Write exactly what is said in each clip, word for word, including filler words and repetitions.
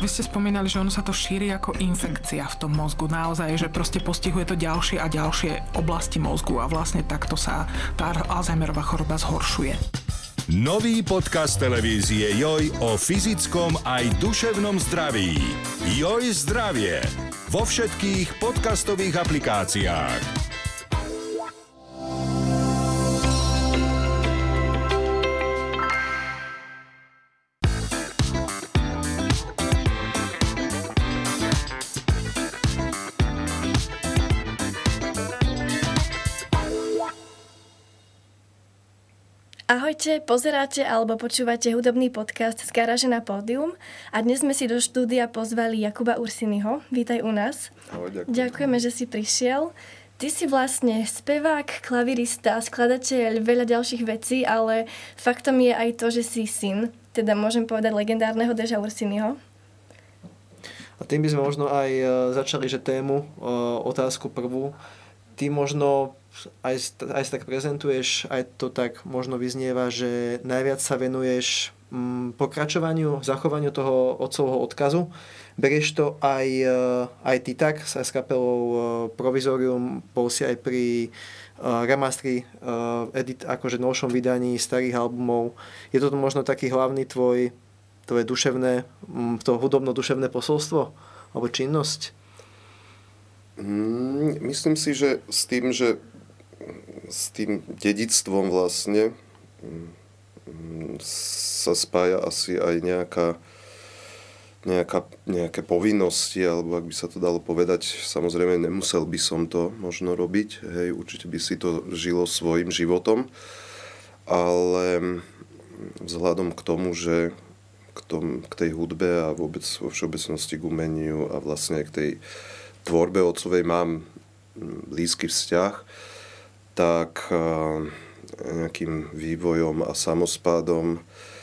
vy ste spomínali, že ono sa to šíri ako infekcia v tom mozgu. Naozaj, že proste postihuje to ďalšie a ďalšie oblasti mozgu a vlastne takto sa tá Alzheimerová choroba zhoršuje. Nový podcast televízie Joj o fyzickom aj duševnom zdraví. Joj zdravie. Vo všetkých podcastových aplikáciách. Ahojte, pozeráte alebo počúvate hudobný podcast z Garáže na pódium a dnes sme si do štúdia pozvali Jakuba Ursiniho. Vítaj u nás. Ahoj, ďakujem. Ďakujeme, že si prišiel. Ty si vlastne spevák, klavirista, skladateľ, veľa ďalších vecí, ale faktom je aj to, že si syn, teda môžem povedať legendárneho Deža Ursiniho. A tým by sme možno aj začali, že tému, otázku prvú. Ty možno aj, aj tak prezentuješ, aj to tak možno vyznieva, že najviac sa venuješ m, pokračovaniu, zachovaniu toho otcovho odkazu. Berieš to aj, aj ty tak, sa s kapelou Provizorium, bol si aj pri uh, remastri, uh, edit, akože novšom vydaní starých albumov. Je to možno taký hlavný tvoj, tvoje duševné, to hudobno-duševné posolstvo alebo činnosť? Mm, myslím si, že s tým, že s tým dedictvom vlastne mm, sa spája asi aj nejaká, nejaká, nejaké povinnosti, alebo ak by sa to dalo povedať, samozrejme nemusel by som to možno robiť, hej, určite by si to žilo svojim životom, ale vzhľadom k tomu, že k, tom, k tej hudbe a vôbec vo všeobecnosti k umeniu a vlastne k tej tvorbe otcovej mám blízky vzťah, tak nejakým vývojom a samospádom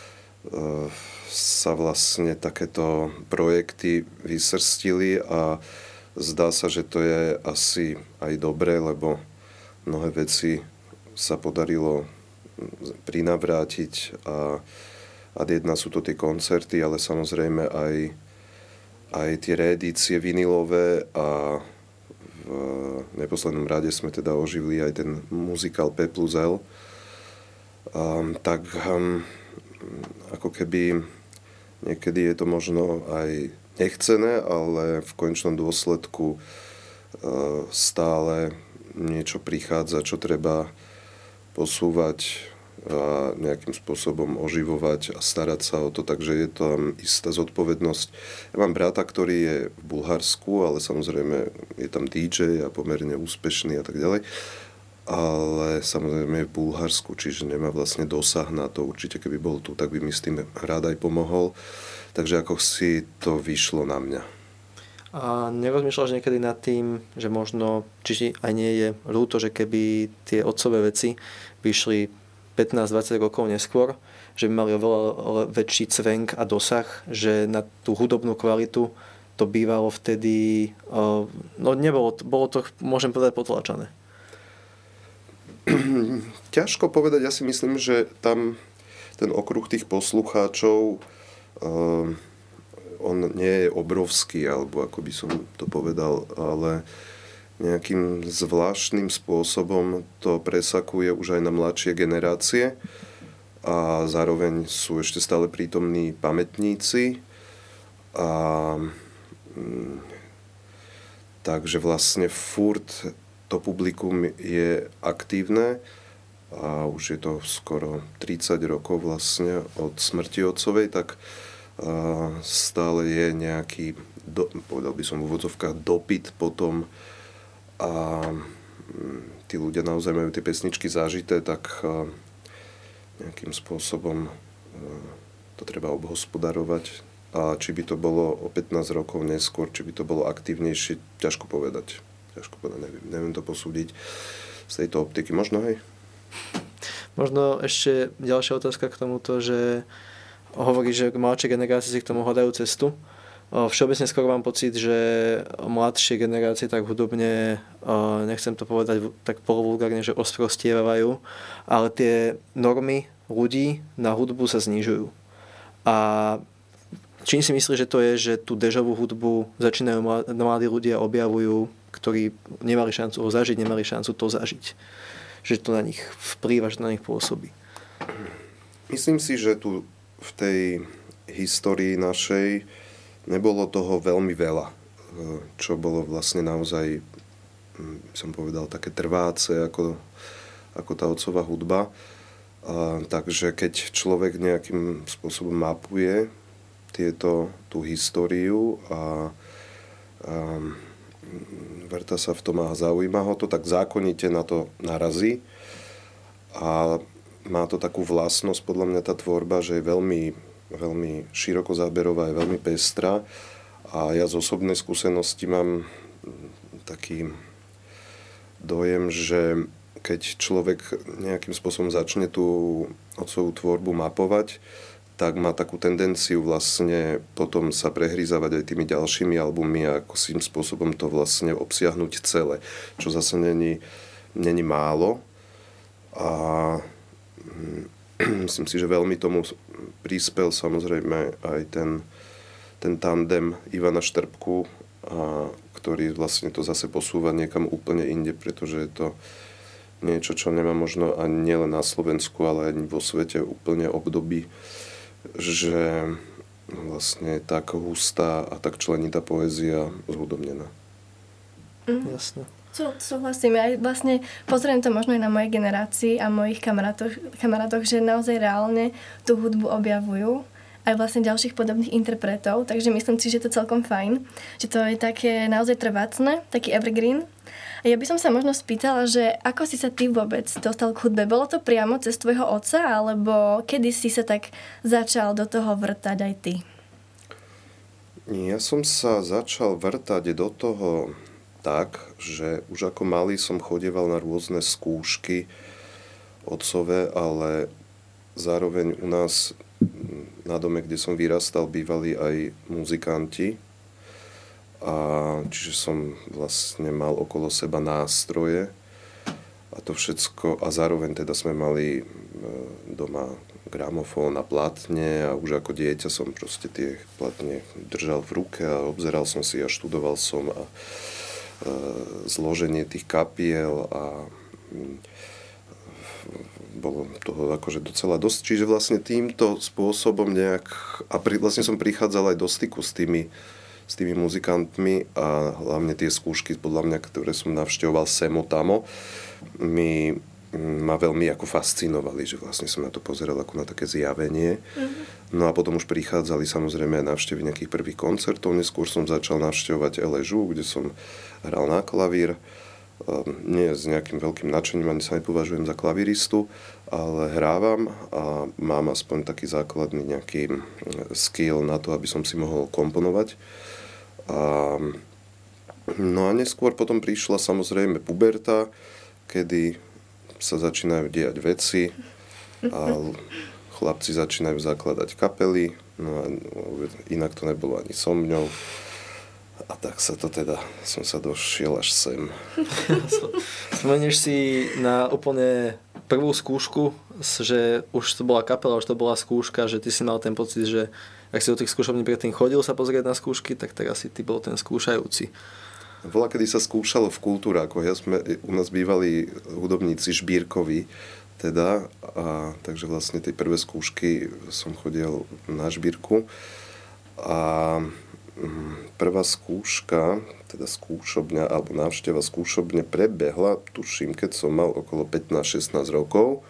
sa vlastne takéto projekty vysrstili a zdá sa, že to je asi aj dobré, lebo mnohé veci sa podarilo prinavrátiť a, a jedna sú to tie koncerty, ale samozrejme aj aj tie reedície vinilové a v neposlednom rade sme teda oživili aj ten muzikál P plus L. Um, tak um, ako keby niekedy je to možno aj nechcené, ale v konečnom dôsledku uh, stále niečo prichádza, čo treba posúvať a nejakým spôsobom oživovať a starať sa o to, takže je to istá zodpovednosť. Ja mám brata, ktorý je v Bulharsku, ale samozrejme je tam dý džej a pomerne úspešný a tak ďalej, ale samozrejme je v Bulharsku, čiže nemá vlastne dosah na to. Určite keby bol tu, tak by mi s tým rád aj pomohol, takže ako si to vyšlo na mňa. A nerozmýšľaš niekedy nad tým, že možno, či aj nie je ľúto, že keby tie otcové veci vyšli pätnásť dvadsať rokov neskôr, že by mali oveľa väčší cvenk a dosah, že na tú hudobnú kvalitu to bývalo vtedy, no nebolo, bolo to, môžem povedať, potlačené. Ťažko povedať, ja si myslím, že tam ten okruh tých poslucháčov on nie je obrovský, alebo ako by som to povedal, ale nejakým zvláštnym spôsobom to presakuje už aj na mladšie generácie a zároveň sú ešte stále prítomní pamätníci a mm, takže vlastne furt to publikum je aktívne a už je to skoro tridsať rokov vlastne od smrti otcovej, tak a stále je nejaký, do, povedal by som v úvodzovkách, dopyt potom a tí ľudia naozaj majú tie pesničky zažité, tak nejakým spôsobom to treba obhospodarovať. A či by to bolo o pätnásť rokov neskôr, či by to bolo aktívnejšie, ťažko povedať. Ťažko povedať, neviem, neviem to posúdiť z tejto optiky. Možno hej. Možno ešte ďalšia otázka k tomuto, že hovorí, že mladšie generácie si k tomu hľadajú cestu. Všeobecne skôr mám pocit, že mladšie generácie tak hudobne, nechcem to povedať tak polovulgárne, že osprostievajú, ale tie normy ľudí na hudbu sa znižujú. A čím si myslíš, že to je, že tú déžovú hudbu začínajú mladí ľudia objavujú, ktorí nemali šancu ho zažiť, nemali šancu to zažiť? Že to na nich vplýva, že to na nich pôsobí. Myslím si, že tu v tej histórii našej nebolo toho veľmi veľa, čo bolo vlastne naozaj, som povedal, také trváce ako, ako tá otcová hudba. A, takže keď človek nejakým spôsobom mapuje tieto, tú históriu a, a vrta sa v tom a zaujíma ho to, tak zákonite na to narazí. A má to takú vlastnosť, podľa mňa tá tvorba, že je veľmi, veľmi širokozáberová, je veľmi pestrá. A ja z osobnej skúsenosti mám taký dojem, že keď človek nejakým spôsobom začne tú otcovú tvorbu mapovať, tak má takú tendenciu vlastne potom sa prehrízavať aj tými ďalšími albummi a ako svým spôsobom to vlastne obsiahnuť celé, čo zase není, není málo. A myslím si, že veľmi tomu prispel samozrejme aj ten, ten tandem Ivana Štrbku, a, ktorý vlastne to zase posúva niekam úplne inde, pretože je to niečo, čo nemá možno ani nielen na Slovensku, ale ani vo svete úplne období, že vlastne tak hustá a tak členitá poézia zhudobnená. Mm. Jasne. Súhlasím. Ja vlastne pozriem to možno aj na mojej generácii a mojich kamarátoch, kamarátoch, že naozaj reálne tú hudbu objavujú aj vlastne ďalších podobných interpretov, takže myslím si, že to je celkom fajn, že to je také naozaj trvácne, taký evergreen. A ja by som sa možno spýtala, že ako si sa ty vôbec dostal k hudbe? Bolo to priamo cez tvojho otca, alebo kedy si sa tak začal do toho vrtať aj ty? Ja som sa začal vrtať do toho tak, že už ako malý som chodieval na rôzne skúšky otcové, ale zároveň u nás na dome, kde som vyrastal, bývali aj muzikanti. A čiže som vlastne mal okolo seba nástroje a to všetko. A zároveň teda sme mali doma gramofón a platne a už ako dieťa som proste tie platne držal v ruke a obzeral som si a študoval som a zloženie tých kapiel a bolo toho akože docela dosť. Čiže vlastne týmto spôsobom nejak a pri, vlastne som prichádzal aj do styku s tými, s tými muzikantmi a hlavne tie skúšky, podľa mňa, ktoré som navštevoval semo tamo, mi ma veľmi ako fascinovali, že vlastne som na to pozeral ako na také zjavenie. Mm-hmm. No a potom už prichádzali samozrejme aj návštevy nejakých prvých koncertov. Neskôr som začal navštevovať Eležu, kde som hral na klavír. Nie s nejakým veľkým nadšením, ani sa nepovažujem za klaviristu, ale hrávam a mám aspoň taký základný nejaký skill na to, aby som si mohol komponovať. A, no a neskôr potom prišla samozrejme puberta, kedy sa začínajú diať veci a chlapci začínajú zakladať kapely, no a inak to nebolo ani so mňou. A tak sa to teda, som sa došiel až sem. Spomenieš si na úplne prvú skúšku, že už to bola kapela, už to bola skúška, že ty si mal ten pocit, že ak si do tých skúšobní predtým chodil sa pozrieť na skúšky, tak teraz si ty bol ten skúšajúci. Bola, kedy sa skúšalo v kultúrákoch. Ja sme, u nás bývali hudobníci Žbírkovi, teda, a, takže vlastne tie prvé skúšky som chodil na Žbírku. A prvá skúška, teda skúšobňa, alebo návšteva skúšobne prebehla, tuším, keď som mal okolo pätnásť šestnásť rokov.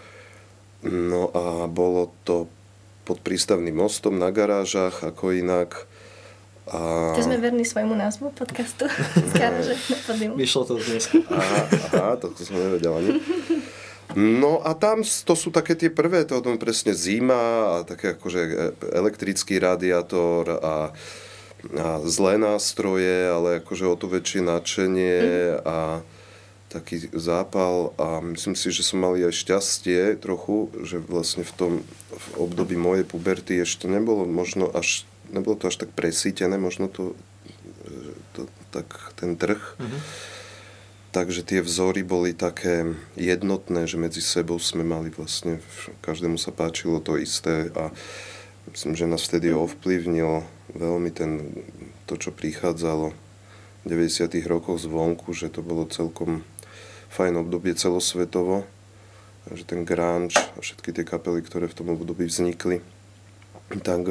No a bolo to pod prístavným mostom na garážach, ako inak. A... To sme verní svojmu názvu podcastu z garáže na podium. Vyšlo to dnes. Aha, aha, to som nevedel ani. No a tam to sú také tie prvé, to tom presne zima a také akože elektrický radiátor a, a zlé nástroje, ale akože o to väčšie nadšenie a taký zápal a myslím si, že som mal aj šťastie trochu, že vlastne v tom v období mojej puberty ešte nebolo možno až nebolo to až tak presítené, možno to, to tak ten trh. Mm-hmm. Takže tie vzory boli také jednotné, že medzi sebou sme mali vlastne, každému sa páčilo to isté a myslím, že nás vtedy ovplyvnil veľmi ten, to, čo prichádzalo v deväťdesiatych rokoch zvonku, že to bolo celkom fajn obdobie celosvetovo, že ten grunge a všetky tie kapely, ktoré v tom období vznikli, tak,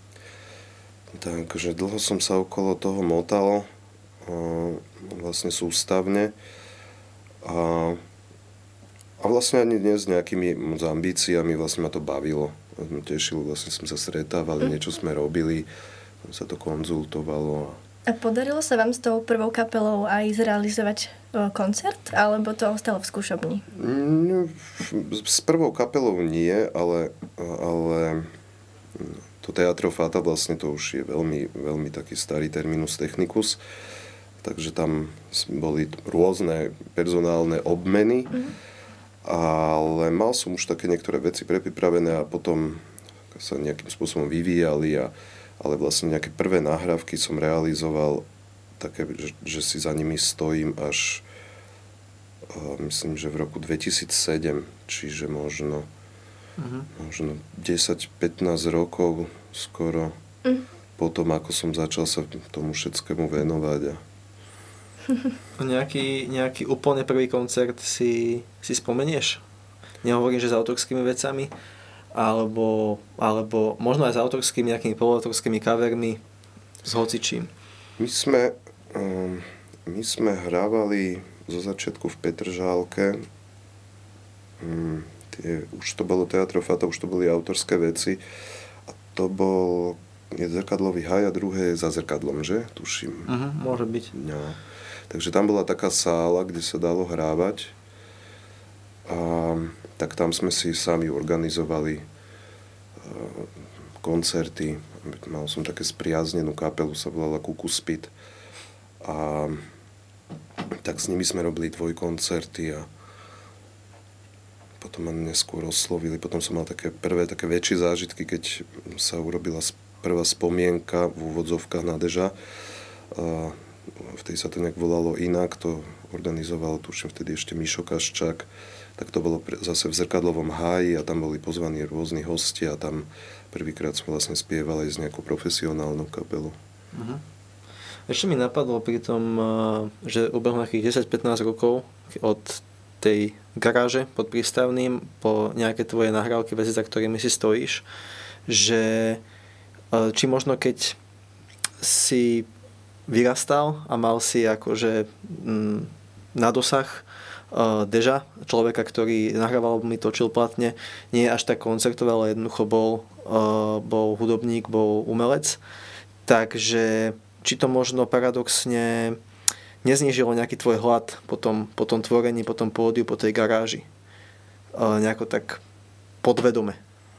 takže dlho som sa okolo toho motal, vlastne sústavne a, a vlastne ani dnes s nejakými ambíciami vlastne ma to bavilo. Tešilo, vlastne sme sa stretávali, niečo sme robili, sa to konzultovalo. A podarilo sa vám s tou prvou kapelou aj zrealizovať koncert, alebo to ostalo v skúšobni? S prvou kapelou nie, ale, ale to Teatro Fata vlastne to už je veľmi, veľmi taký starý terminus technicus, takže tam boli rôzne personálne obmeny, mm. ale mal som už také niektoré veci prepripravené a potom sa nejakým spôsobom vyvíjali, a, ale vlastne nejaké prvé nahrávky som realizoval také, že, že si za nimi stojím až uh, myslím, že v roku dvetisícsedem, čiže možno, mm. možno desať pätnásť rokov skoro mm. potom, ako som začal sa tomu všetkému venovať. A Nejaký, nejaký úplne prvý koncert si, si spomenieš? Nehovorím, že s autorskými vecami, alebo, alebo možno aj s autorskými, nejakými poloautorskými covermi, s hocičím. My sme, um, my sme hrávali zo začiatku v Petržálke. Um, tie, už to bolo Teatro Fata, už to boli autorské veci. A to bol je Zrkadlový haj a druhé je Za zrkadlom, že? Tuším. Uh-huh, môže byť. No. Takže tam bola taká sála, kde sa dalo hrávať. A tak tam sme si sami organizovali koncerty. Mal som také spriaznenú kapelu, sa volala Kukuspit. A tak s nimi sme robili dvojkoncerty a potom ma neskôr oslovili. Potom som mal také prvé, také väčšie zážitky, keď sa urobila prvá spomienka v úvodzovkách na Deža. A vtedy sa to nejak volalo inak, to organizoval, tuším, vtedy ešte Mišo Kaščák, tak to bolo zase v Zrkadlovom háji a tam boli pozvaní rôzni hostia a tam prvýkrát sme vlastne spievali s nejakou profesionálnou kapelou. Uh-huh. Ešte mi napadlo pri tom, že ubehlo nejakých desať pätnásť rokov od tej garáže pod prístavným po nejaké tvoje nahrávky, veci, za ktorými si stojíš, že či možno keď si vyrastal a mal si akože mm, na dosah uh, Deža, človeka, ktorý nahrával albumy, točil platne, nie je až tak koncertové, ale jednoducho bol, uh, bol hudobník, bol umelec. Takže či to možno paradoxne neznížilo nejaký tvoj hlad po tom, po tom tvorení, po tom pódiu, po tej garáži? Uh, nejako tak podvedome.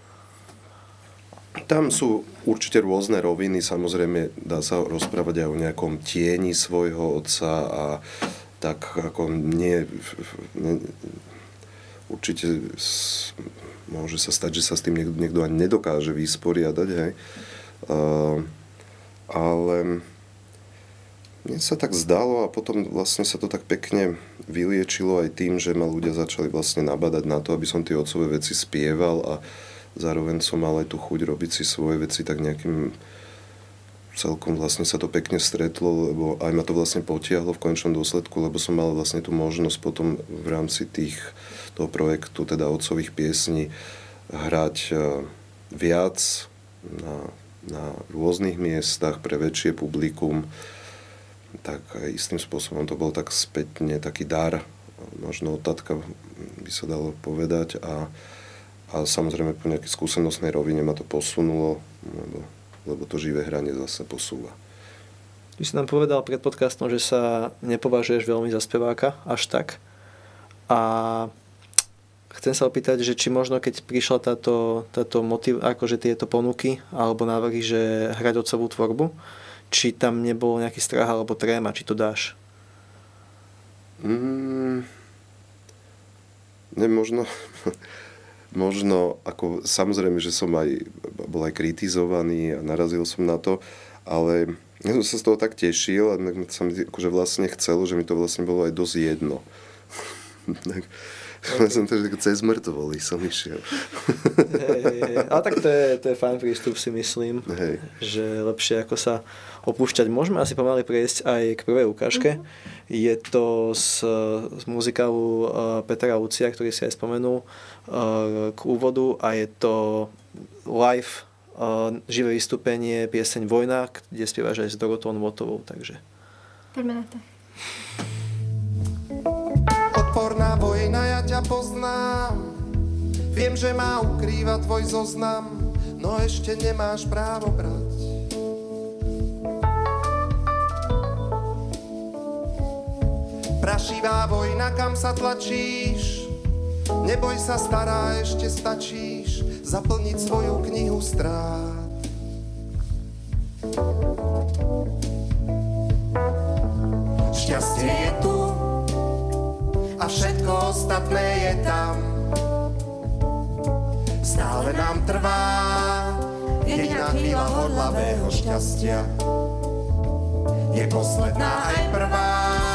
Tam sú určite rôzne roviny, samozrejme dá sa rozprávať aj o nejakom tieni svojho otca a tak ako nie, nie určite môže sa stať, že sa s tým niekto, niekto ani nedokáže vysporiadať, hej. Uh, ale mne sa tak zdalo a potom vlastne sa to tak pekne vyliečilo aj tým, že ma ľudia začali vlastne nabadať na to, aby som tie otcové veci spieval a zároveň som mal aj tú chuť robiť si svoje veci tak nejakým celkom vlastne sa to pekne stretlo, lebo aj ma to vlastne potiahlo v konečnom dôsledku, lebo som mal vlastne tú možnosť potom v rámci tých, toho projektu, teda otcových piesní, hrať viac na, na rôznych miestach pre väčšie publikum. Tak istým spôsobom to bol tak spätne taký dar, možno od tatka by sa dalo povedať a A samozrejme po nejakej skúsenostnej rovine ma to posunulo, lebo, lebo to živé hranie zase posúva. Ty si nám povedal pred podcastom, že sa nepovažuješ veľmi za speváka, až tak. A chcem sa opýtať, že či možno keď prišla táto, táto motiv, akože tieto ponuky alebo návrhy, že hrať otcovú tvorbu, či tam nebol nejaký strach alebo tréma, či to dáš? Mm, ne, možno... Možno, ako, samozrejme, že som aj bol aj kritizovaný a narazil som na to, ale ja som sa z toho tak tešil a sa mi akože vlastne chcelo, že mi to vlastne bolo aj dosť jedno. tak, Ja som to cez mŕtvoly som išiel. Hej, hej, hej. Ale tak to je, to je fajn prístup, si myslím. Hej. Že lepšie ako sa opúšťať. Môžeme asi pomaly prejsť aj k prvej ukážke. Mm-hmm. Je to z, z muzikálu Petra Lucia, ktorý si aj spomenul k úvodu, a je to live živé vystúpenie, pieseň Vojna, kde spievaš aj s Dorotou Nvotovou. Takže poďme na to. Odporná vojna, ja ťa poznám. Viem, že má ukrýva tvoj zoznam, no ešte nemáš právo brať. Prašivá vojna, kam sa tlačíš? Neboj sa, stará, ešte stačíš zaplniť svoju knihu strát. Šťastie je tu a všetko ostatné je tam. Stále nám trvá jediná chvíľa horlavého šťastia. Je posledná aj prvá.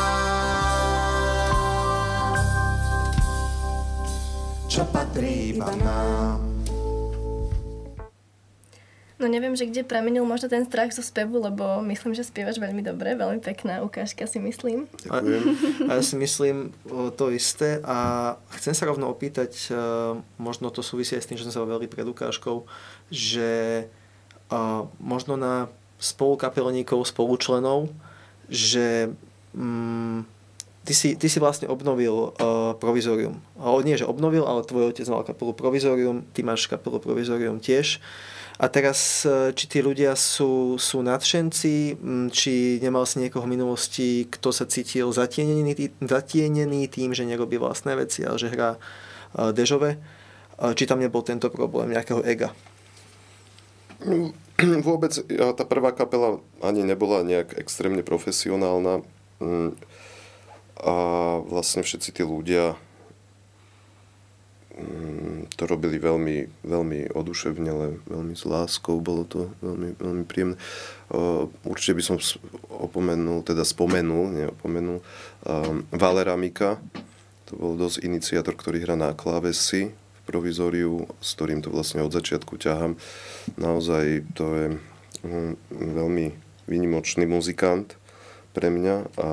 Čo patrí iba nám. No neviem, že kde pramenil možno ten strach zo spevu, lebo myslím, že spievaš veľmi dobre, veľmi pekná ukážka, si myslím. A, a ja si myslím to isté a chcem sa rovno opýtať, možno to súvisí aj s tým, že sme sa bavili pred ukážkou, že možno na spolukapelníkov, spolučlenov, že mm, ty, si, ty si vlastne obnovil uh, Provizorium. Nie, že obnovil, ale tvoj otec mal kapelu Provizorium, ty máš kapelu Provizorium tiež. A teraz, či tí ľudia sú, sú nadšenci, či nemal si niekoho v minulosti, kto sa cítil zatienený, zatienený tým, že nerobí vlastné veci, ale že hrá dežové, či tam nebol tento problém nejakého ega? Vôbec, tá prvá kapela ani nebola nejak extrémne profesionálna a vlastne všetci tí ľudia to robili veľmi, veľmi oduševne, veľmi s láskou, bolo to veľmi, veľmi príjemné. Určite by som opomenul, teda spomenul, neopomenul, Valera Mika, to bol dosť iniciátor, ktorý hrá na klávesi v Provizoriu, s ktorým to vlastne od začiatku ťahám. Naozaj to je veľmi výnimočný muzikant pre mňa a,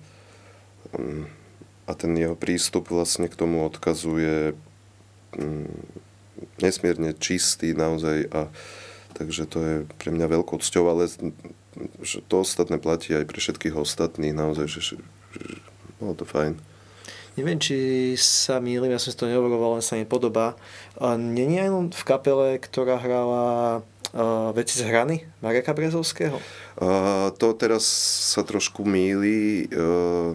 a ten jeho prístup vlastne k tomu odkazuje nesmierne čistý naozaj a takže to je pre mňa veľkou cťou, ale to ostatné platí aj pre všetkých ostatných naozaj, že, že, že bolo to fajn. Neviem, či sa mýlim, ja som si to nehovoroval, len sa mi podobá. Není aj len v kapele, ktorá hrala uh, veci z hrany Mareka Brezovského? Uh, to teraz sa trošku mýli. Uh,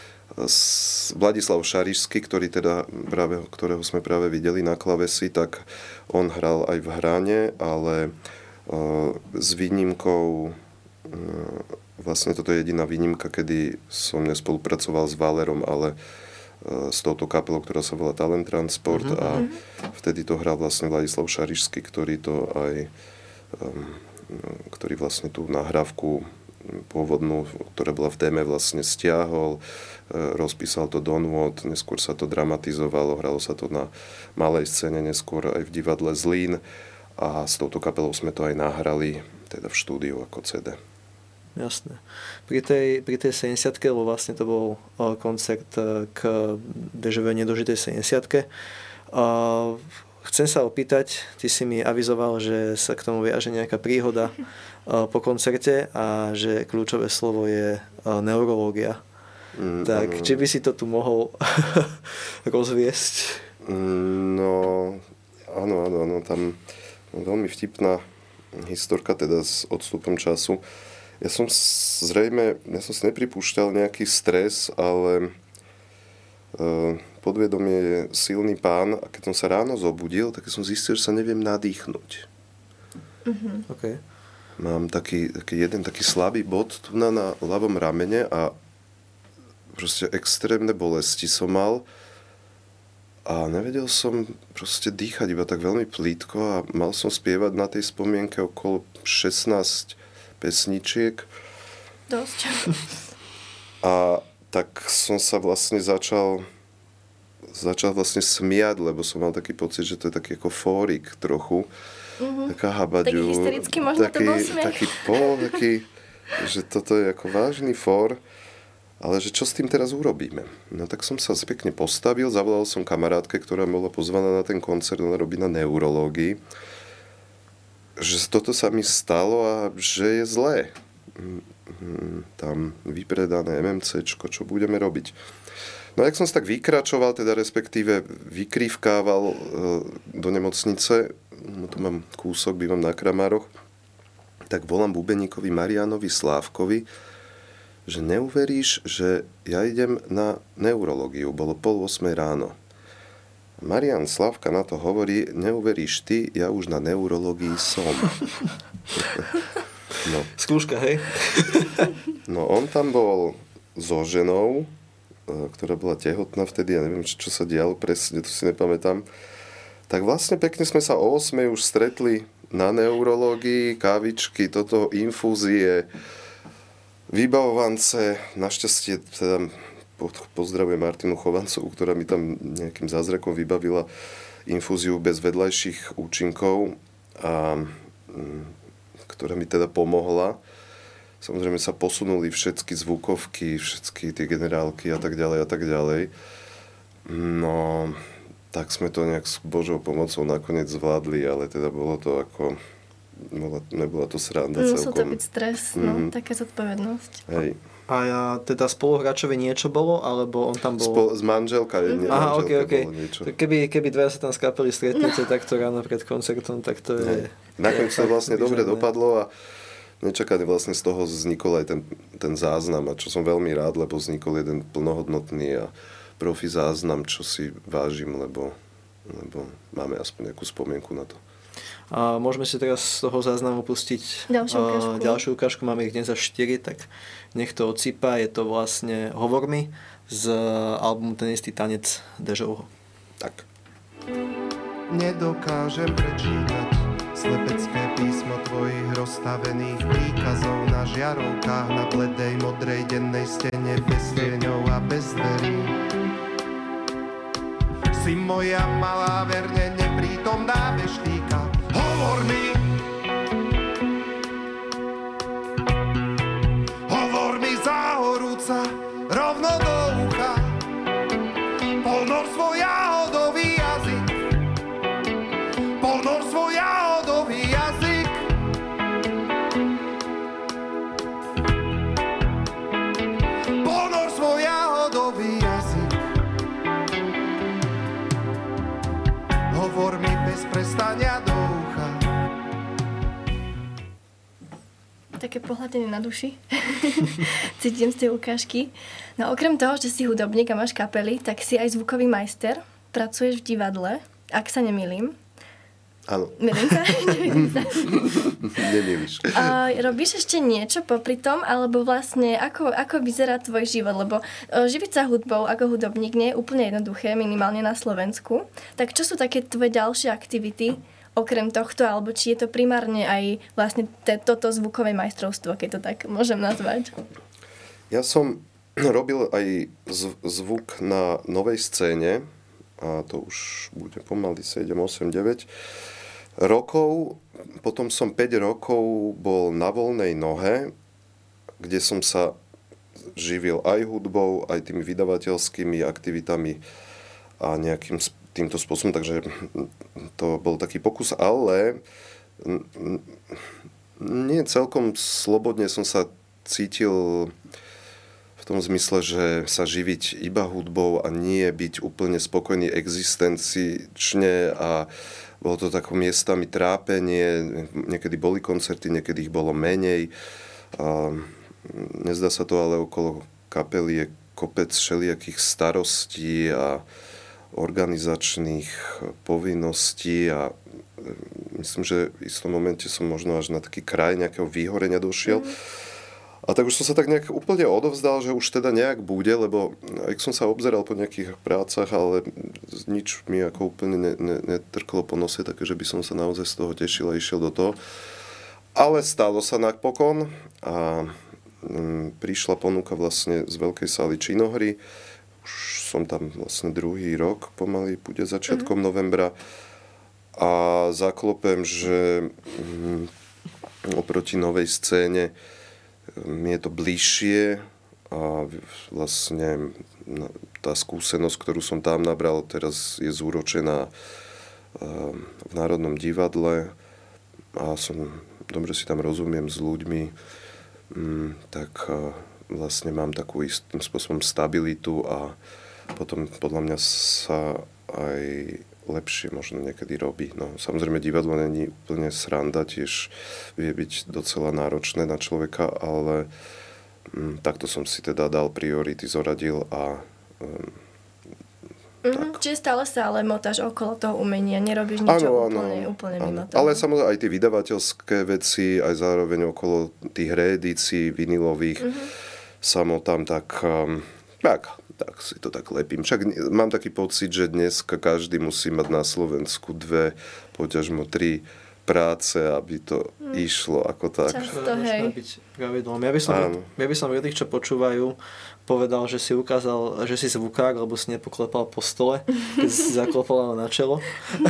Vladislav Šarišský, ktorý teda práve, ktorého sme práve videli na klavesi, tak on hral aj v hrane, ale uh, s výnimkou, uh, vlastne toto je jediná výnimka, kedy som nespolupracoval s Valerom, ale uh, s touto kapelou, ktorá sa volá Talent Transport mm-hmm. a vtedy to hral vlastne Vladislav Šarišský, ktorý to aj um, ktorý vlastne tú nahrávku pôvodnú, ktorá bola v téme, vlastne stiahol, rozpísal to Donwood, neskôr sa to dramatizovalo, hralo sa to na malej scéne, neskôr aj v divadle Zlín a s touto kapelou sme to aj nahrali teda v štúdiu ako cé dé. Jasné. Pri tej, pri tej sedemdesiatke, lebo vlastne to bol koncert k dežovej nedožitej sedemdesiatke, chcem sa opýtať, ty si mi avizoval, že sa k tomu viaže nejaká príhoda po koncerte a že kľúčové slovo je neurológia. Mm, tak, um, či by si to tu mohol rozviesť? No, áno, áno, áno, tam veľmi vtipná historka teda s odstupom času. Ja som zrejme, ja som si nepripúšťal nejaký stres, ale uh, podvedomie je silný pán a keď som sa ráno zobudil, tak som zistil, že sa neviem nadýchnuť. Mm-hmm. Okay. Mám taký, taký jeden taký slabý bod tu na, na ľavom ramene a proste extrémne bolesti som mal a nevedel som proste dýchať iba tak veľmi plítko a mal som spievať na tej spomienke okolo šestnásť pesničiek. Dosť. A tak som sa vlastne začal začal vlastne smiať, lebo som mal taký pocit, že to je taký ako fórik trochu. Mm-hmm. Taká habaďu. Taký hysterický možno taký, to bol smiech. Taký pol, taký, že toto je ako vážny fór. Ale že čo s tým teraz urobíme? No tak som sa pekne postavil, zavolal som kamarátke, ktorá bola pozvaná na ten koncert, ona robí na neurológii, že toto sa mi stalo a že je zlé. Tam vypredané em em céčko, čo budeme robiť? No jak som sa tak vykračoval, teda respektíve vykrývkával do nemocnice, no tu mám kúsok, bývam na Kramároch, tak volám bubeníkovi Marianovi Slávkovi, že neuveríš, že ja idem na neurológiu. Bolo pol osmej ráno. Marian Slavka na to hovorí, neuveríš ty, ja už na neurológii som. No. Skúška, hej? No on tam bol so ženou, ktorá bola tehotná vtedy, ja neviem, čo sa dialo presne, to si nepamätám. Tak vlastne pekne sme sa o osmej už stretli na neurológii, kávičky, toto, infúzie, vybavovance, našťastie teda pozdravujem Martinu Chovancovú, ktorá mi tam nejakým zázrakom vybavila infúziu bez vedľajších účinkov a ktorá mi teda pomohla. Samozrejme sa posunuli všetky zvukovky, všetky tie generálky a tak ďalej a tak ďalej. No, tak sme to nejak s Božou pomocou nakoniec zvládli, ale teda bolo to ako... Bola, nebola to sranda mm, celkom. Musel to byť stres, no, mm-hmm. taká zodpovednosť. Hej. A ja, teda spoluhráčovi niečo bolo, alebo on tam bol... Spol, z manželka, mm-hmm. nie, Aha, manželka okay, okay. bolo niečo. Keby, keby dvaja sa tam z kapely stretnete no. takto ráno pred koncertom, tak to je... Nakoniec to vlastne dobre dopadlo a nečakane vlastne z toho vznikol aj ten, ten záznam, a čo som veľmi rád, lebo vznikol jeden plnohodnotný a profi záznam, čo si vážim, lebo, lebo máme aspoň nejakú spomienku na to. A môžeme si teraz z toho záznamu pustiť ďalšiu ukážku. Uh, ďalšiu ukážku. Máme ich dnes až štyri, tak nech to odsýpa. Je to vlastne Hovor mi z albumu Ten istý tanec Dežovho. Tak. Nedokážem prečítať slepecké písmo tvojich rozstavených príkazov na žiarovkách na bledej modrej dennej stene bez tieňov a bez dverí. Si moja malá verne neprítomná veštíka. Hovor mi, hovor mi záhorúca, rovno do ucha. Ponor svoj jahodový jazyk, ponor svoj jahodový jazyk. Ponor svoj jahodový jazyk. Hovor mi bez prestania do ucha. Také pohľadenie na duši. Cítim z tej ukážky. No okrem toho, že si hudobník a máš kapely, tak si aj zvukový majster. Pracuješ v divadle, ak sa nemýlim. Áno. Milím sa? Nemýlim sa. Nemýliš. A robíš ešte niečo popri tom, alebo vlastne ako, ako vyzerá tvoj život? Lebo živiť sa hudbou ako hudobník nie je úplne jednoduché, minimálne na Slovensku. Tak čo sú také tvoje ďalšie aktivity, okrem tohto, alebo či je to primárne aj vlastne te, toto zvukové majstrovstvo, keď to tak môžem nazvať? Ja som robil aj zv- zvuk na novej scéne, a to už bude pomaly sedem, osem, deväť rokov. Potom som päť rokov bol na voľnej nohe, kde som sa živil aj hudbou, aj tými vydavateľskými aktivitami a nejakým týmto spôsobom, takže to bol taký pokus, ale nie celkom slobodne som sa cítil v tom zmysle, že sa živiť iba hudbou a nie byť úplne spokojný existenčne a bolo to takou miestami trápenie, niekedy boli koncerty, niekedy ich bolo menej. A nezdá sa to, ale okolo kapely je kopec všelijakých starostí a organizačných povinností a myslím, že v istom momente som možno až na taký kraj nejakého výhorenia došiel. Mm. A tak už som sa tak nejak úplne odovzdal, že už teda nejak bude, lebo ak som sa obzeral po nejakých prácach, ale nič mi ako úplne ne, ne, netrklo po nose, takže že by som sa naozaj z toho tešil a išiel do toho. Ale stalo sa napokon a mm, prišla ponuka vlastne z veľkej sály činohry. Už už som tam vlastne druhý rok pomaly, bude začiatkom mm-hmm. novembra. A zaklopem, že mm, oproti novej scéne mi je to bližšie a vlastne tá skúsenosť, ktorú som tam nabral, teraz je zúročená v Národnom divadle a som, dobre si tam rozumiem s ľuďmi, tak vlastne mám takú istým spôsobom stabilitu a potom podľa mňa sa aj lepšie možno niekedy robí. No, samozrejme divadlo není úplne sranda, tiež vie byť docela náročné na človeka, ale mm, takto som si teda dal priority, zoradil a um, Mm-hmm. Čiže stále sa ale motáš okolo toho umenia, nerobíš niečo áno, úplne, áno, úplne áno. mimo toho. Ale samozrejme aj tie vydavateľské veci, aj zároveň okolo tých reedícií vinilových mm-hmm. sa motám tak, um, tak, tak si to tak lepím. Však mám taký pocit, že dneska každý musí mať na Slovensku dve, poťažmo tri práce, aby to mm. išlo ako tak. Často, hej. Ja by som, ja by som tých, čo počúvajú, povedal, že si ukázal, že si zvukák, lebo si nepoklepal po stole, keď si zaklopal na čelo.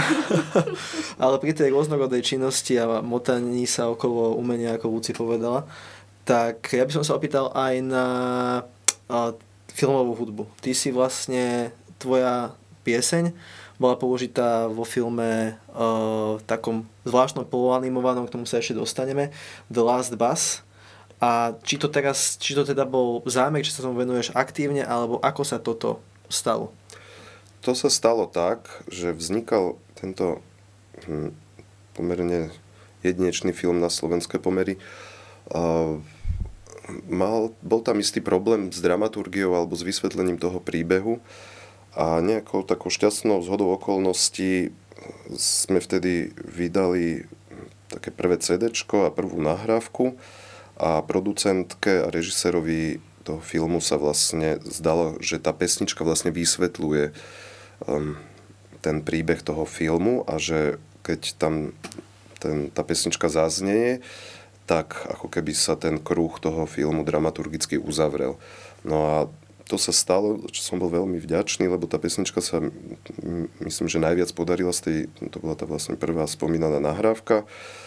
Ale pri tej rôznorodej činnosti a motaní sa okolo umenia, ako Luci povedala, tak ja by som sa opýtal aj na a, filmovú hudbu. Ty si vlastne, tvoja pieseň bola použitá vo filme uh, takom zvláštnom poloanimovanom, k tomu sa ešte dostaneme, The Last Bus. A či to teraz, či to teda bol zámer, či sa tomu venuješ aktívne, alebo ako sa toto stalo? To sa stalo tak, že vznikal tento hm, pomerne jedinečný film na slovenské pomery. Uh, mal, bol tam istý problém s dramaturgiou alebo s vysvetlením toho príbehu. A nejakou takou šťastnou zhodou okolností sme vtedy vydali také prvé cédečko a prvú nahrávku a producentke a režisérovi toho filmu sa vlastne zdalo, že tá pesnička vlastne vysvetľuje um, ten príbeh toho filmu a že keď tam ten, tá pesnička zaznieje, tak ako keby sa ten kruh toho filmu dramaturgicky uzavrel. No a to sa stalo, čo som bol veľmi vďačný, lebo tá pesnička sa, myslím, že najviac podarila z tej, to bola tá vlastne prvá spomínaná nahrávka.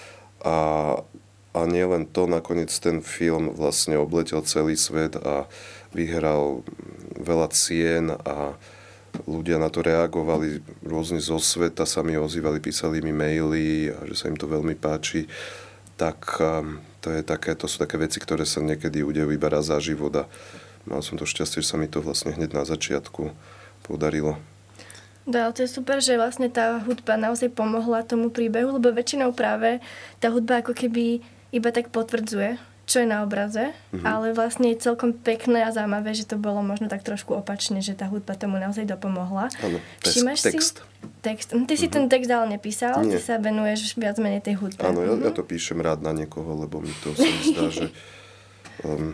A, a nie len to, nakoniec ten film vlastne obletel celý svet a vyhral veľa cien a ľudia na to reagovali rôzne zo sveta, sa mi ozývali, písali mi maily a že sa im to veľmi páči. Tak to, je také, to sú také veci, ktoré sa niekedy udejú iba raz za život a mal som to šťastie, že sa mi to vlastne hneď na začiatku podarilo. No, to je super, že vlastne tá hudba naozaj pomohla tomu príbehu, lebo väčšinou práve tá hudba ako keby iba tak potvrdzuje, čo je na obraze, mm-hmm. ale vlastne je celkom pekné a zaujímavé, že to bolo možno tak trošku opačne, že tá hudba tomu naozaj dopomohla. Áno, Všimáš text. Si? Text. Ty si mm-hmm. ten text ale nepísal, Nie. ty sa venuješ viac menej tej hudbe. Áno, ja, mm-hmm. ja to píšem rád na niekoho, lebo mi to sa mi zdá, že um,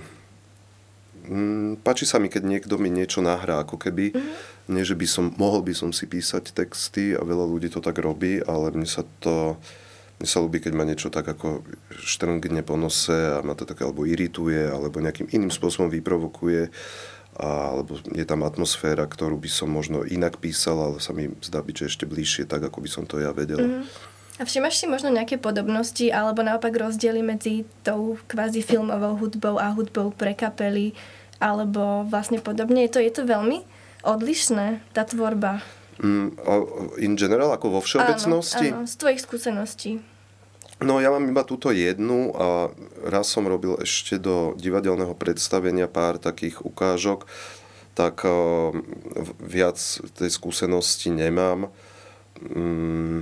mm, páči sa mi, keď niekto mi niečo nahrá, ako keby, mm-hmm. nie, že by som, mohol by som si písať texty a veľa ľudí to tak robí, ale mne sa to Mne sa ľúbi, keď ma niečo tak ako štrngne po nose a ma to tak alebo irituje, alebo nejakým iným spôsobom vyprovokuje, a, alebo je tam atmosféra, ktorú by som možno inak písal, ale sa mi zdá byť, že ešte bližšie, tak ako by som to ja vedel. Mm-hmm. A všimáš si možno nejaké podobnosti, alebo naopak rozdiely medzi tou kvázi filmovou hudbou a hudbou pre kapely, alebo vlastne podobne? Je to, je to veľmi odlišné, tá tvorba? Mm, in general, ako vo všeobecnosti? Áno, áno, z tvojich skúseností. No ja mám iba túto jednu a raz som robil ešte do divadelného predstavenia pár takých ukážok, tak uh, viac tej skúsenosti nemám. Mm,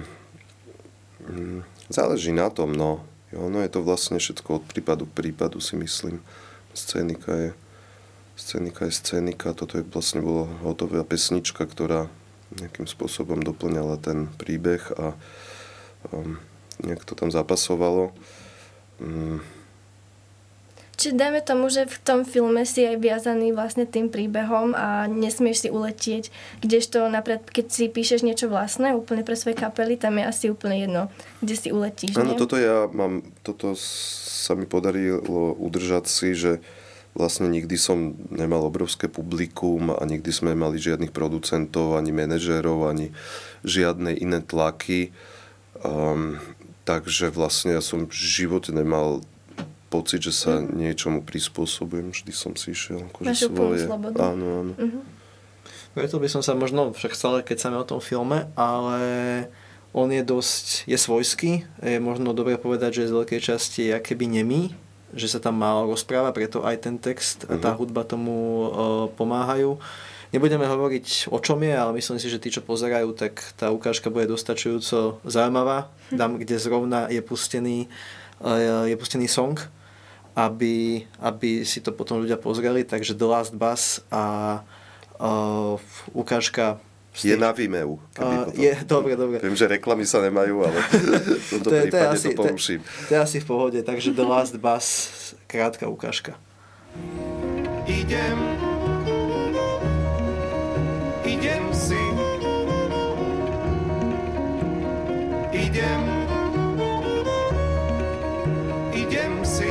mm, záleží na tom, no. Ono je to vlastne všetko od prípadu k prípadu, si myslím. Scénika je scénika je scénika, toto je vlastne bola hotová pesnička, ktorá nejakým spôsobom doplňala ten príbeh a um, nejak to tam zapasovalo. Um. Čiže dajme tomu, že v tom filme si aj viazaný vlastne tým príbehom a nesmieš si uletieť, kdežto napríklad, keď si píšeš niečo vlastné úplne pre svoje kapely, tam je asi úplne jedno, kde si uletíš. Áno, toto ja mám, toto sa mi podarilo udržať si, že vlastne nikdy som nemal obrovské publikum a nikdy sme nemali žiadnych producentov, ani manažérov, ani žiadne iné tlaky. Um, takže vlastne ja som v živote nemal pocit, že sa mm. niečomu prispôsobujem. Vždy som si išiel akože Máš svoje. úplnú slobodu. Áno, áno. Mm-hmm. Preto by som sa možno, však stále keď sa o tom filme, ale on je dosť, je svojský. Je možno dobre povedať, že z veľkej časti je akéby nemý, že sa tam málo rozpráva, preto aj ten text a tá mm-hmm. hudba tomu uh, pomáhajú. Nebudeme hovoriť o čom je, ale myslím si, že tí, čo pozerajú, tak tá ukážka bude dostačujúco zaujímavá. Tam, kde zrovna je pustený, uh, je pustený song, aby, aby si to potom ľudia pozreli. Takže The Last Bus a uh, ukážka je na Vimeu. Uh, je, dobre, dobre. Viem, že reklamy sa nemajú, ale v tomto to je, prípade to, asi, to poruším. To, to je asi v pohode, takže The Last Bus, krátka ukážka. Idem, idem si, idem, idem si,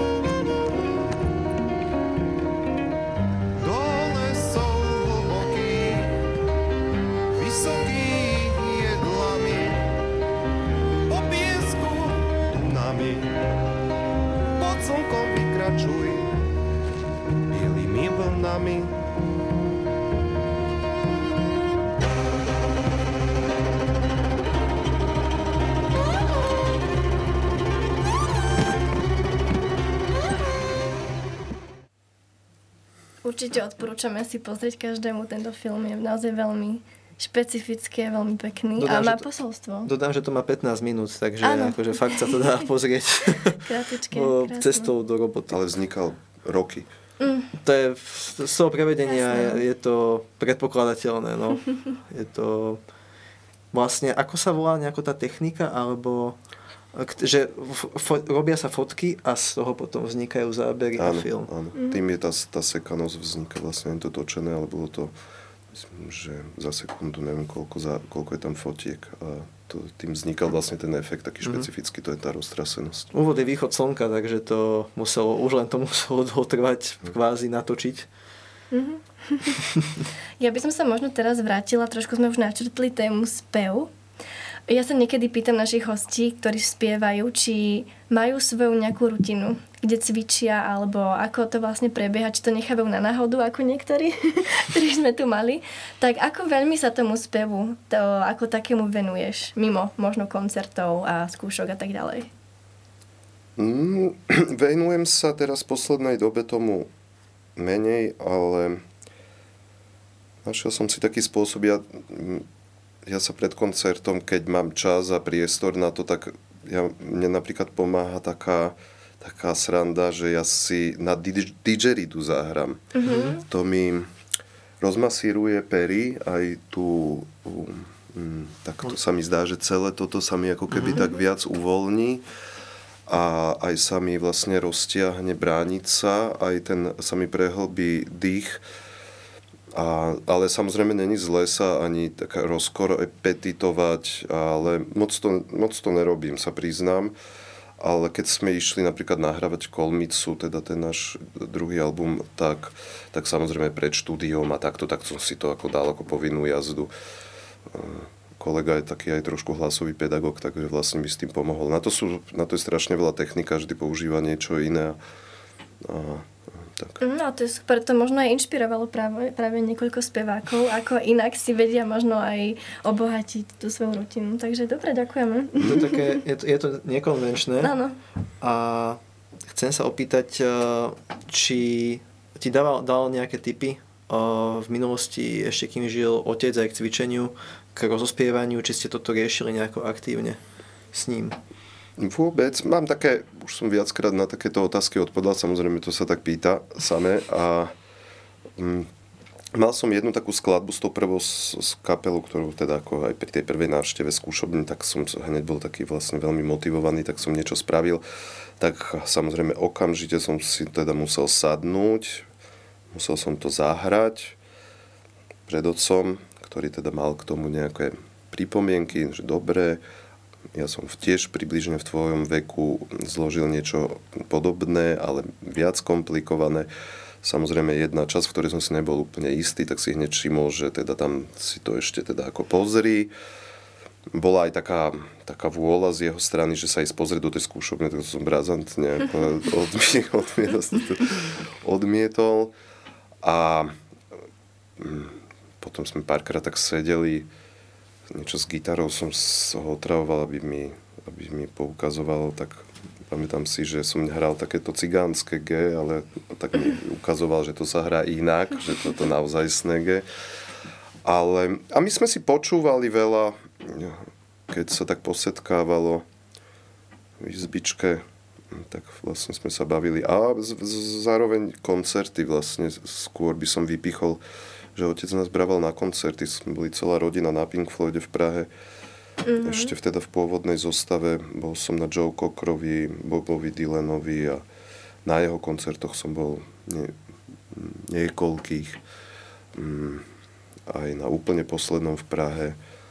do lesov hlbokých, vysokých jedlami, po piesku tunami, pod slnkom vykračuj, bielými vlnami. Určite odporúčame si pozrieť každému, tento film je naozaj veľmi špecifický a veľmi pekný dodám, a má to, posolstvo. Dodám, že to má pätnásť minút, takže akože fakt sa to dá pozrieť cestou do roboty. Ale vznikal roky. Mm. To je, z toho prevedenia je, je to predpokladateľné. No. Je to vlastne, ako sa volá nejaká tá technika, alebo že fo, robia sa fotky a z toho potom vznikajú zábery áno, a film. Áno, mm. Tým je tá, tá sekanosť vzniká vlastne to točené, ale bolo to, myslím, že za sekundu neviem koľko, za, koľko je tam fotiek a to, tým vznikal vlastne ten efekt taký špecifický, to je tá roztrasenosť. Úvod je východ slnka, takže to muselo, už len to muselo dotrvať, kvázi natočiť. Mm-hmm. Ja by som sa možno teraz vrátila, trošku sme už načrtli tému spev. Ja sa niekedy pýtam našich hostí, ktorí spievajú, či majú svoju nejakú rutinu, kde cvičia, alebo ako to vlastne prebieha, či to nechávajú na náhodu, ako niektorí, ktorí sme tu mali. Tak ako veľmi sa tomu spevu, to, ako takému venuješ, mimo možno koncertov a skúšok a tak ďalej? Mm, venujem sa teraz v poslednej dobe tomu menej, ale našiel som si taký spôsob, ja... Ja sa pred koncertom, keď mám čas a priestor na to, tak ja, mne napríklad pomáha taká, taká sranda, že ja si na didgeridu zahrám. Mm-hmm. To mi rozmasíruje pery, aj tu, um, tak to sa mi zdá, že celé toto sa mi ako keby mm-hmm. tak viac uvoľní a aj sa mi vlastne roztiahne bránica, aj ten sa mi prehlbí dých. A, ale samozrejme není zlé sa ani tak rozkorepetitovať, ale moc to, moc to nerobím, sa priznám. Ale keď sme išli napríklad nahrávať Kolmicu, teda ten náš druhý album, tak, tak samozrejme pred štúdiom a takto, tak som si to ako dal ako povinnú jazdu. Kolega je taký aj trošku hlasový pedagóg, takže vlastne mi s tým pomohol. Na to, sú, na to je strašne veľa technika, vždy používa niečo iné. A, tak. No to je super, to možno aj inšpirovalo práve, práve niekoľko spevákov, ako inak si vedia možno aj obohatiť tú svoju rutinu. Takže dobre, ďakujeme. To je, také, je, to, je to nekonvenčné. Áno. A chcem sa opýtať, či ti dával, dal nejaké tipy v minulosti, ešte kým žil otec aj k cvičeniu, k rozospievaniu, či ste toto riešili nejako aktívne s ním? Vôbec. Mám také, už som viackrát na takéto otázky odpovedal, samozrejme to sa tak pýta samé a mm, mal som jednu takú skladbu s tou prvou s, s kapelou, ktorú teda ako aj pri tej prvej návšteve skúšobní, tak som hneď bol taký vlastne veľmi motivovaný, tak som niečo spravil. Tak samozrejme okamžite som si teda musel sadnúť, musel som to zahrať pred otcom, ktorý teda mal k tomu nejaké pripomienky, že dobre, ja som tiež približne v tvojom veku zložil niečo podobné, ale viac komplikované. Samozrejme jedna časť, v ktorej som si nebol úplne istý, tak si hneď všimol, že teda tam si to ešte teda ako pozri. Bola aj taká, taká vôľa z jeho strany, že sa ísť pozrieť do tej skúšobne, tak som razantne odmietol, odmietol, odmietol. A potom sme párkrát tak sedeli, niečo s gitarou som ho otravoval, aby mi, aby mi poukazoval, tak pamätám si, že som hral takéto cigánske G, ale tak mi ukazoval, že to sa hrá inak, že toto naozajstné G. Ale, a my sme si počúvali veľa, keď sa tak posetkávalo v izbičke, tak vlastne sme sa bavili. A z, z, zároveň koncerty vlastne, skôr by som vypichol, že otec nás braval na koncerty. Sme boli celá rodina na Pink Floyde v Prahe. Mm-hmm. Ešte vteda v pôvodnej zostave. Bol som na Joe Cockerovi, Bobovi Dylanovi a na jeho koncertoch som bol nie, niekoľkých. Mm, aj na úplne poslednom v Prahe.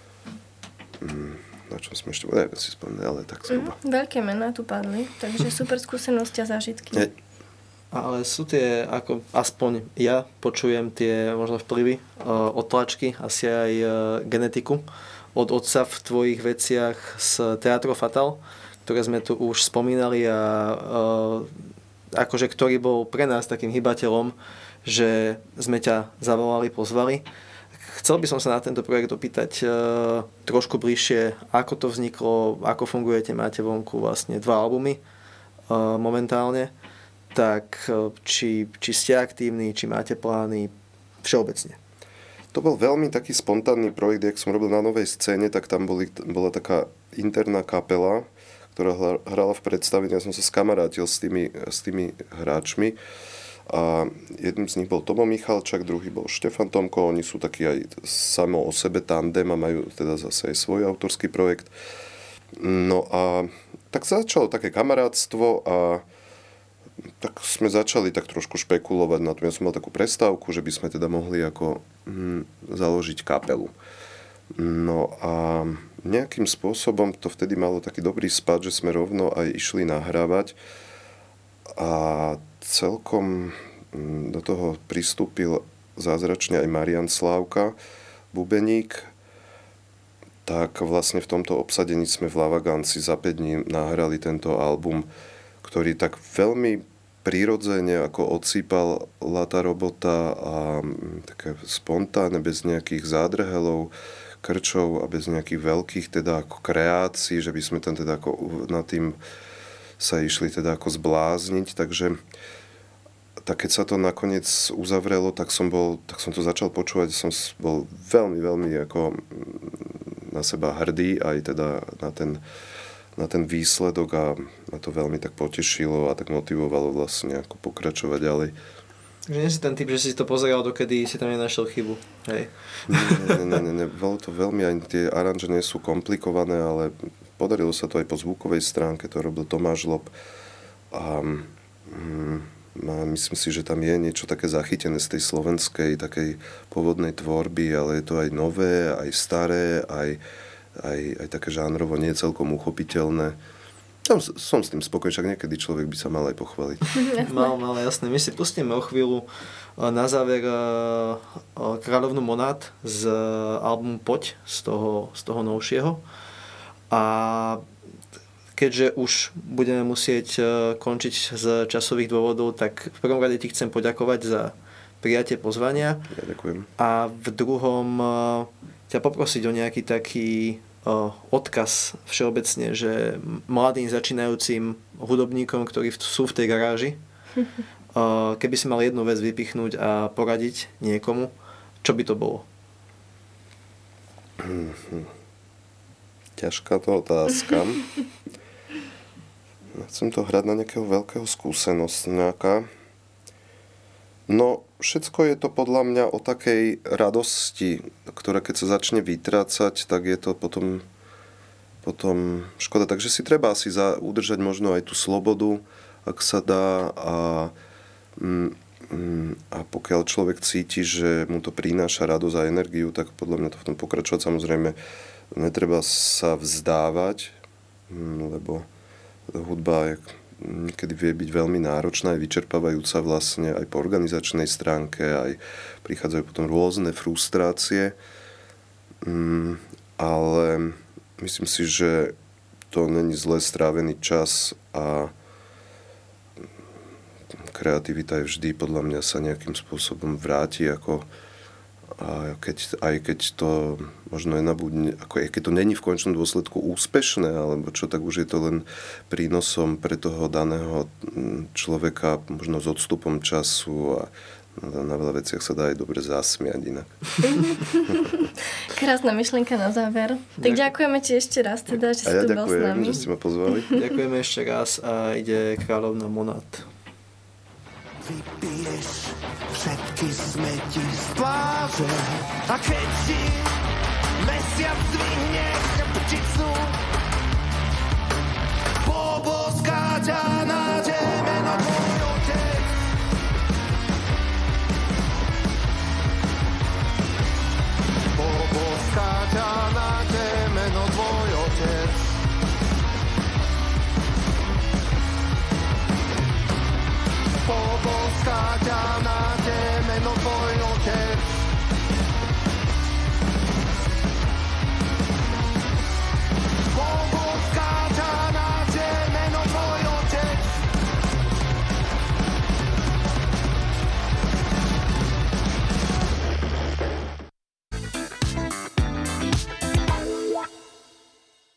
Mm, na čom sme ešte... Neviem si spomínali, ale tak zhruba. Mm, veľké mená tu padli, takže super skúsenosti a zážitky. Nie. Ale sú tie, ako aspoň ja počujem tie možno vplyvy uh, od tlačky, asi aj uh, genetiku od otca v tvojich veciach z Teatro Fatal, ktoré sme tu už spomínali a uh, akože ktorý bol pre nás takým hybateľom, že sme ťa zavolali, pozvali. Chcel by som sa na tento projekt opýtať uh, trošku bližšie, ako to vzniklo, ako fungujete, máte vonku vlastne dva albumy uh, momentálne. Tak či, či ste aktívni, či máte plány všeobecne? To bol veľmi taký spontánny projekt, jak som robil na Novej scéne, tak tam boli, bola taká interná kapela, ktorá hrala v predstavení. Ja som sa skamarátil s tými, s tými hráčmi. A jedným z nich bol Tomo Michalčak, druhý bol Štefan Tomko. Oni sú takí aj samo o sebe tandem a majú teda zase aj svoj autorský projekt. No a tak začalo také kamarátstvo a tak sme začali tak trošku špekulovať na tom. Ja som mal takú prestávku, že by sme teda mohli ako hm, založiť kapelu. No a nejakým spôsobom to vtedy malo taký dobrý spad, že sme rovno aj išli nahrávať a celkom hm, do toho pristúpil zázračne aj Marian Slávka, bubeník. Tak vlastne v tomto obsadení sme v Lavaganci za päť dní nahrali tento album, ktorý tak veľmi prirodzene ako odsýpala tá robota a také spontánne, bez nejakých zádrhelov, krčov a bez nejakých veľkých teda ako kreácií, že by sme tam teda ako nad tým sa išli teda ako zblázniť, takže tak keď sa to nakoniec uzavrelo, tak som bol, tak som to začal počúvať, som bol veľmi, veľmi ako na seba hrdý aj teda na ten na ten výsledok a ma to veľmi tak potešilo a tak motivovalo vlastne ako pokračovať ďalej. Takže nie si ten typ, že si to pozeral, dokedy si tam nenašiel chybu, hej? Nie, nie, nie, nie. Bolo to veľmi, aj tie aranže nie sú komplikované, ale podarilo sa to aj po zvukovej stránke, to robil Tomáš Lob a mm, myslím si, že tam je niečo také zachytené z tej slovenskej takej pôvodnej tvorby, ale je to aj nové, aj staré, aj Aj, aj také žánrovo nie je celkom uchopiteľné. Som, som s tým spokojný, však niekedy človek by sa mal aj pochváliť. Mal, mal, jasné. My si pustíme o chvíľu na záver Kráľovnú Monát z albumu Poď, z toho, z toho novšieho. A keďže už budeme musieť končiť z časových dôvodov, tak v prvom rade ti chcem poďakovať za prijatie pozvania. Ja ďakujem. A v druhom ťa poprosiť o nejaký taký odkaz všeobecne, že mladým začínajúcim hudobníkom, ktorí sú v tej garáži, keby si mal jednu vec vypichnúť a poradiť niekomu, čo by to bolo? Ťažká to otázka. Chcem to hrať na nejakého veľkého skúsenosťáka. No, všetko je to podľa mňa o takej radosti, ktorá keď sa začne vytrácať, tak je to potom, potom škoda. Takže si treba asi za, udržať možno aj tú slobodu, ak sa dá. A, a pokiaľ človek cíti, že mu to prináša radosť a energiu, tak podľa mňa to v tom pokračovať. Samozrejme, netreba sa vzdávať, lebo hudba je, niekedy vie byť veľmi náročná, aj vyčerpávajúca vlastne aj po organizačnej stránke, aj prichádzajú potom rôzne frustrácie, ale myslím si, že to není zle strávený čas a kreativita je vždy podľa mňa sa nejakým spôsobom vráti, ako a keď, aj keď to možno je nabudne, ako je, keď to není v končnom dôsledku úspešné, alebo čo, tak už je to len prínosom pre toho daného človeka, možno s odstupom času a na, na veľa veciach sa dá aj dobre zasmiať inak. Krásna myšlienka na záver. Tak ďakujeme ti ešte raz, teda, že si ja tu bol s nami. ďakujem, že ste ma pozvali. Ďakujeme ešte raz a ide Kráľovná Monat. Vypiješ všetky smeti z tváře a keď si mesiac zdvihne chrbticu, poboská ťa